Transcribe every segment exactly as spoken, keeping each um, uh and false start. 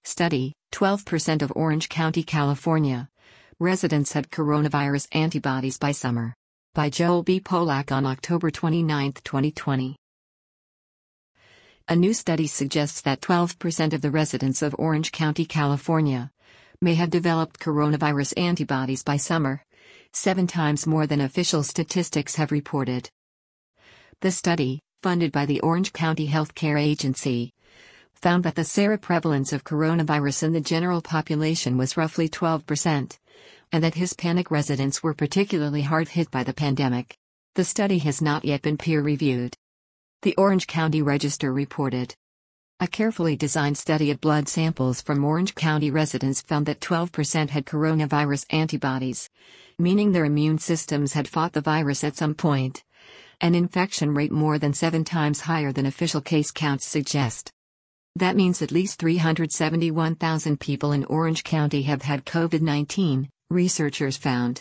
Study: twelve percent of Orange County, California residents had coronavirus antibodies by summer. By Joel B. Polak on October twenty-ninth, twenty twenty. A new study suggests that twelve percent of the residents of Orange County, California may have developed coronavirus antibodies by summer, seven times more than official statistics have reported. The study, funded by the Orange County Healthcare Agency, found that the seroprevalence of coronavirus in the general population was roughly twelve percent, and that Hispanic residents were particularly hard hit by the pandemic. The study has not yet been peer-reviewed. The Orange County Register reported. A carefully designed study of blood samples from Orange County residents found that twelve percent had coronavirus antibodies, meaning their immune systems had fought the virus at some point, an infection rate more than seven times higher than official case counts suggest. That means at least three hundred seventy-one thousand people in Orange County have had COVID nineteen, researchers found.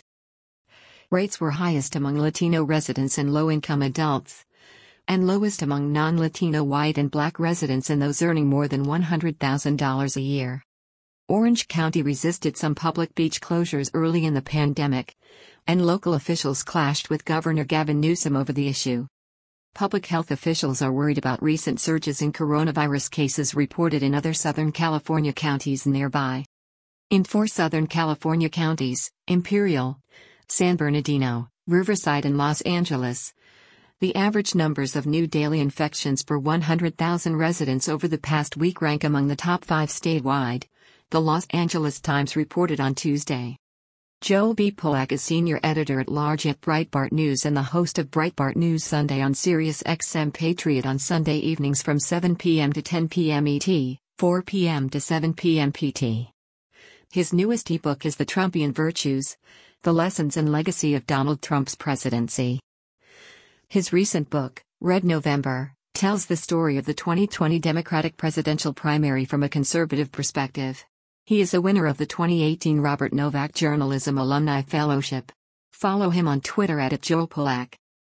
Rates were highest among Latino residents and low-income adults, and lowest among non-Latino white and black residents and those earning more than one hundred thousand dollars a year. Orange County resisted some public beach closures early in the pandemic, and local officials clashed with Governor Gavin Newsom over the issue. Public health officials are worried about recent surges in coronavirus cases reported in other Southern California counties nearby. In four Southern California counties, Imperial, San Bernardino, Riverside and Los Angeles, the average numbers of new daily infections per one hundred thousand residents over the past week rank among the top five statewide, the Los Angeles Times reported on Tuesday. Joel B. Polak is senior editor-at-large at Breitbart News and the host of Breitbart News Sunday on Sirius X M Patriot on Sunday evenings from seven p m to ten p m E T, four p m to seven p m P T. His newest ebook is The Trumpian Virtues: The Lessons and Legacy of Donald Trump's Presidency. His recent book, Red November, tells the story of the twenty twenty Democratic presidential primary from a conservative perspective. He is a winner of the twenty eighteen Robert Novak Journalism Alumni Fellowship. Follow him on Twitter at Joel Polak.